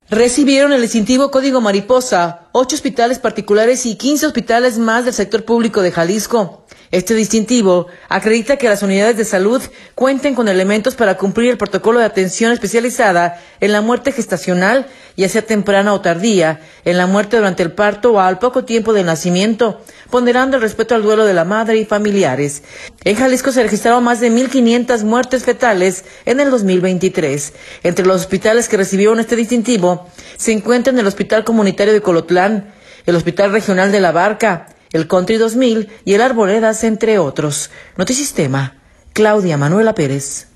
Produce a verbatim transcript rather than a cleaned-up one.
Recibieron el distintivo Código Mariposa, ocho hospitales particulares y quince hospitales más del sector público de Jalisco. Este distintivo acredita que las unidades de salud cuenten con elementos para cumplir el protocolo de atención especializada en la muerte gestacional, ya sea temprana o tardía, en la muerte durante el parto o al poco tiempo del nacimiento, ponderando el respeto al duelo de la madre y familiares. En Jalisco se registraron más de mil quinientas muertes fetales en el dos mil veintitrés. Entre los hospitales que recibieron este distintivo se encuentran el Hospital Comunitario de Colotlán, el Hospital Regional de La Barca, el Country dos mil y el Arboledas, entre otros. Notisistema, Claudia Manuela Pérez.